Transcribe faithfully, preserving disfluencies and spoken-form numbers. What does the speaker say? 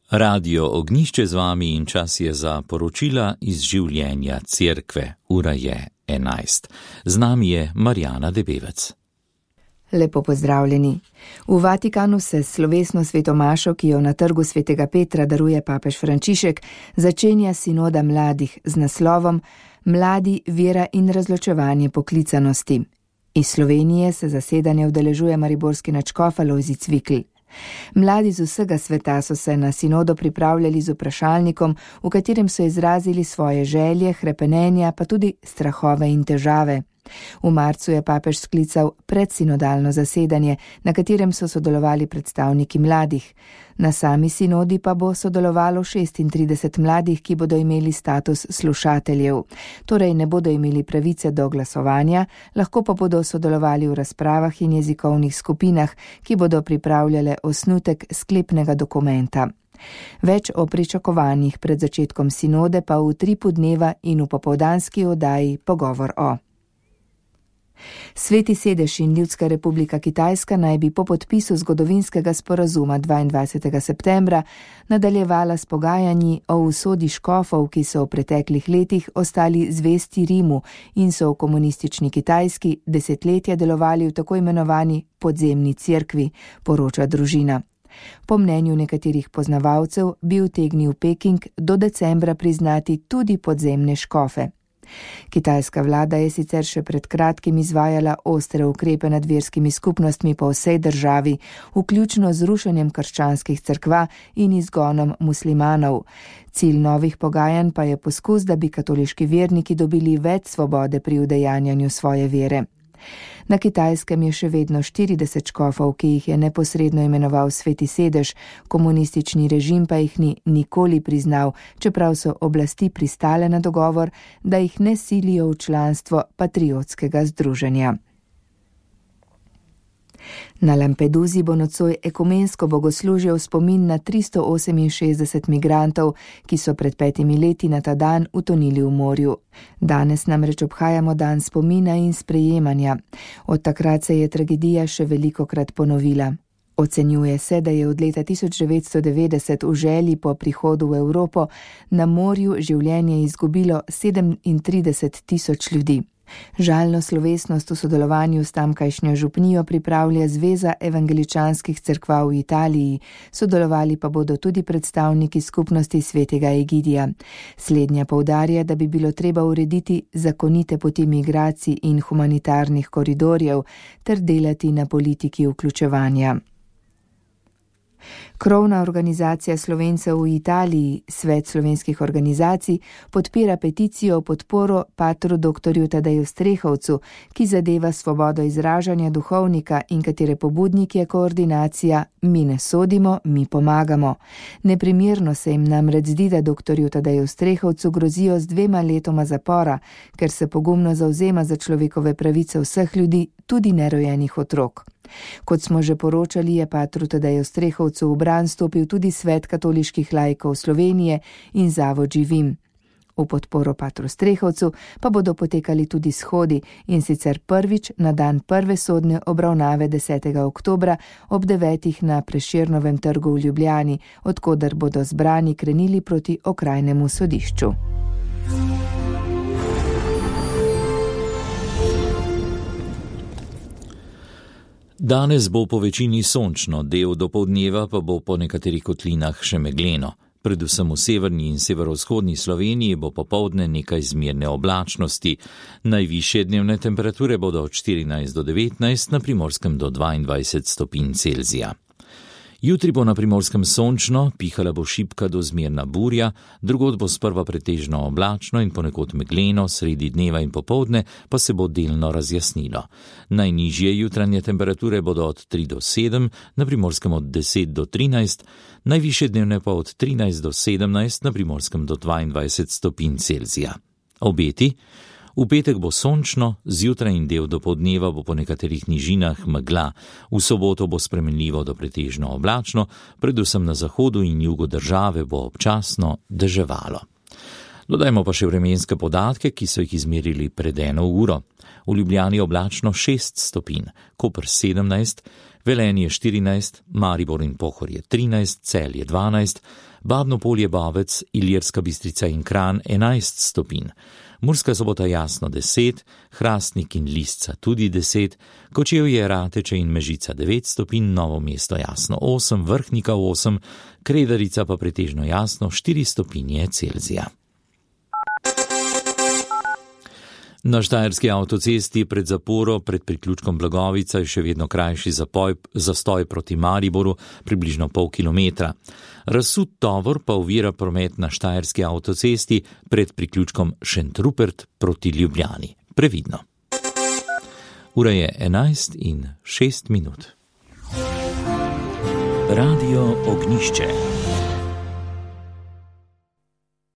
Radio Ognišče z vami in čas je za poročila iz življenja Cerkve. Ura je enajst. Z nami je Marjana Debevec. Lepo pozdravljeni. V Vatikanu se slovesno svetomašo, ki jo na trgu svetega Petra daruje papež Frančišek, začenja sinoda mladih z naslovom Mladi, vera in razločevanje poklicanosti. Iz Slovenije se zasedanje udeležuje mariborski nadškof Alojzij Cvikl. Mladi z vsega sveta so se na sinodo pripravljali z vprašalnikom, v katerem so izrazili svoje želje, hrepenenja, pa tudi strahove in težave. V marcu je papež sklical predsinodalno zasedanje, na katerem so sodelovali predstavniki mladih. Na sami sinodi pa bo sodelovalo šestintrideset mladih, ki bodo imeli status slušateljev. Torej ne bodo imeli pravice do glasovanja, lahko pa bodo sodelovali v razpravah in jezikovnih skupinah, ki bodo pripravljale osnutek sklepnega dokumenta. Več o pričakovanjih pred začetkom sinode pa v tripu dneva in v popoldanski oddaji Pogovor o. Sveti sedež in Ljudska republika Kitajska naj bi po podpisu zgodovinskega sporazuma dvaindvajsetega septembra nadaljevala s pogajanji o usodi škofov, ki so v preteklih letih ostali zvesti Rimu in so v komunistični Kitajski desetletja delovali v tako imenovani podzemni cerkvi, poroča družina. Po mnenju nekaterih poznavalcev bi utegnil Peking do decembra priznati tudi podzemne škofe. Kitajska vlada je sicer še pred kratkim izvajala ostre ukrepe nad verskimi skupnostmi po vsej državi, vključno z rušenjem krščanskih cerkva in izgonom muslimanov. Cilj novih pogajanj pa je poskus, da bi katoliški verniki dobili več svobode pri udejanjanju svoje vere. Na Kitajskem je še vedno štirideset škofov, ki jih je neposredno imenoval sveti sedež, komunistični režim pa jih ni nikoli priznal, čeprav so oblasti pristale na dogovor, da jih ne silijo v članstvo patriotskega združenja. Na Lampeduzi bo nocoj ekumensko bogoslužje v spomin na tristo oseminšestdeset migrantov, ki so pred petimi leti na ta dan utonili v morju. Danes namreč obhajamo dan spomina in sprejemanja. Od takrat se je tragedija še velikokrat ponovila. Ocenjuje se, da je od leta tisoč devetsto devetdeset v želji po prihodu v Evropo na morju življenje izgubilo sedemintrideset tisoč ljudi. Žalno slovesnost v sodelovanju s tamkajšnjo župnijo pripravlja Zveza evangeličanskih cerkva v Italiji, sodelovali pa bodo tudi predstavniki skupnosti svetega Egidija. Slednja poudarja, da bi bilo treba urediti zakonite poti migracij in humanitarnih koridorjev ter delati na politiki vključevanja. Krovna organizacija Slovencev v Italiji, Svet slovenskih organizacij, podpira peticijo v podporo patru doktorju Tadeju Strehovcu, ki zadeva svobodo izražanja duhovnika in katere pobudnik je koordinacija Mi ne sodimo, mi pomagamo. Neprimerno se jim namreč zdi, da doktorju Tadeju Strehovcu grozijo z dvema letoma zapora, ker se pogumno zavzema za človekove pravice vseh ljudi, tudi nerojenih otrok. Kot smo že poročali, je patru Tadeju Strehovcu v bran stopil tudi Svet katoliških laikov Slovenije in Zavod Živim. V podporo patru Strehovcu pa bodo potekali tudi shodi, in sicer prvič na dan prve sodne obravnave desetega oktobra ob devetih na Prešernovem trgu v Ljubljani, od koder bodo zbrani krenili proti okrajnemu sodišču. Danes bo po večini sončno, del dopoldneva pa bo po nekaterih kotlinah še megleno. Predvsem v severni in severovzhodni Sloveniji bo popoldne nekaj zmerne oblačnosti. Najvišje dnevne temperature bodo od štirinajst do devetnajst, na Primorskem do dvaindvajset stopinj Celzija. Jutri bo na Primorskem sončno, pihala bo šibka do zmerna burja, drugod bo sprva pretežno oblačno in ponekod megleno, sredi dneva in popoldne pa se bo delno razjasnilo. Najnižje jutranje temperature bodo od tri do sedem, na Primorskem od deset do trinajst, najvišje dnevne pa od trinajst do sedemnajst, na Primorskem do dvaindvajset stopinj Celzija. Obeti: v petek bo sončno, zjutraj in del dopoldneva bo po nekaterih nižinah megla, v soboto bo spremenljivo do pretežno oblačno, predvsem na zahodu in jugu države bo občasno deževalo. Dodajmo pa še vremenske podatke, ki so jih izmerili pred eno uro. V Ljubljani oblačno šest stopinj, Koper sedemnajst, Velenje štirinajst, Maribor in Pohorje trinajst, Celje dvanajst, Babno Polje, Bovec, Ilirska Bistrica in Kranj enajst stopinj. Murska Sobota jasno deset, Hrastnik in Lisca tudi deset, Kočevje, Rateče in Mežica devet stopinj, Novo mesto jasno osem, Vrhnika osem, Kredarica pa pretežno jasno štiri stopinje Celzija. Na štajerski avtocesti pred zaporo pred priključkom Blagovica je še vedno krajši zapoj, zastoj proti Mariboru, približno pol kilometra. Razsut tovor pa ovira promet na štajerski avtocesti pred priključkom Šentrupert proti Ljubljani. Previdno. Ura je enajst in šest minut. Radio Ognišče.